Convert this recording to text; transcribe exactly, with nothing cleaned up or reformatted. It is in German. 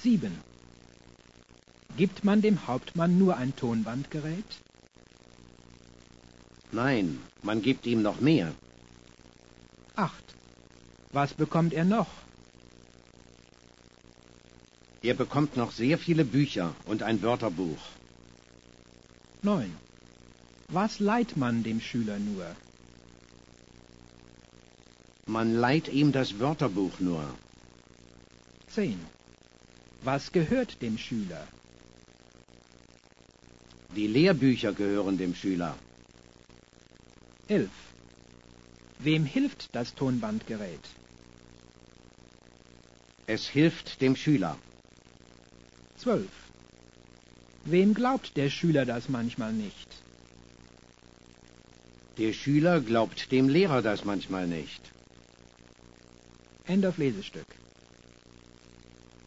sieben. Gibt man dem Hauptmann nur ein Tonbandgerät? Nein, man gibt ihm noch mehr. acht. Was bekommt er noch? Er bekommt noch sehr viele Bücher und ein Wörterbuch. neun. Was leiht man dem Schüler nur? Man leiht ihm das Wörterbuch nur. zehn. Was gehört dem Schüler? Die Lehrbücher gehören dem Schüler. elf. Wem hilft das Tonbandgerät? Es hilft dem Schüler. zwölf. Wem glaubt der Schüler das manchmal nicht? Der Schüler glaubt dem Lehrer das manchmal nicht. End of Lesestück.